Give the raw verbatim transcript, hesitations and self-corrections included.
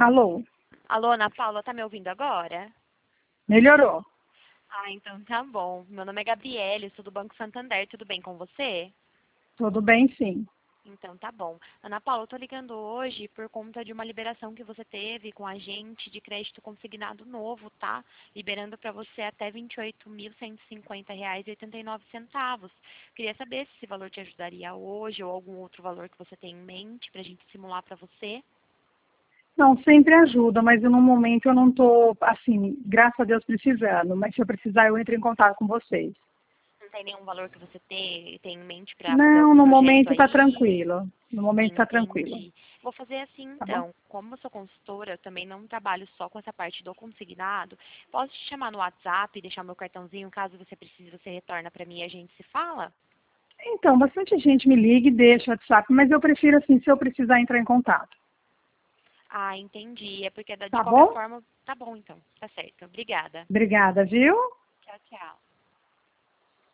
Alô? Alô, Ana Paula, tá me ouvindo agora? Melhorou. Ah, então tá bom. Meu nome é Gabriele, sou do Banco Santander, tudo bem com você? Tudo bem, sim. Então tá bom. Ana Paula, eu tô ligando hoje por conta de uma liberação que você teve com a gente de crédito consignado novo, tá? Liberando para você até vinte e oito mil cento e cinquenta reais e oitenta e nove centavos. Queria saber se esse valor te ajudaria hoje ou algum outro valor que você tem em mente pra gente simular para você. Não, sempre ajuda, mas no momento eu não estou, assim, graças a Deus, precisando. Mas se eu precisar, eu entro em contato com vocês. Não tem nenhum valor que você tem, tem em mente para fazer Não, algum no projeto momento está aí? tranquilo. No momento está tranquilo. Entendi. Vou fazer assim Tá bom? então. Como eu sou consultora, eu também não trabalho só com essa parte do consignado. Posso te chamar no WhatsApp e deixar meu cartãozinho, caso você precise, você retorna para mim e a gente se fala? Então, bastante gente me liga e deixa o WhatsApp, mas eu prefiro, assim, se eu precisar entrar em contato. Ah, entendi. É porque de Tá qualquer bom? forma, tá bom então. Tá certo. Obrigada. Obrigada, viu? Tchau, tchau.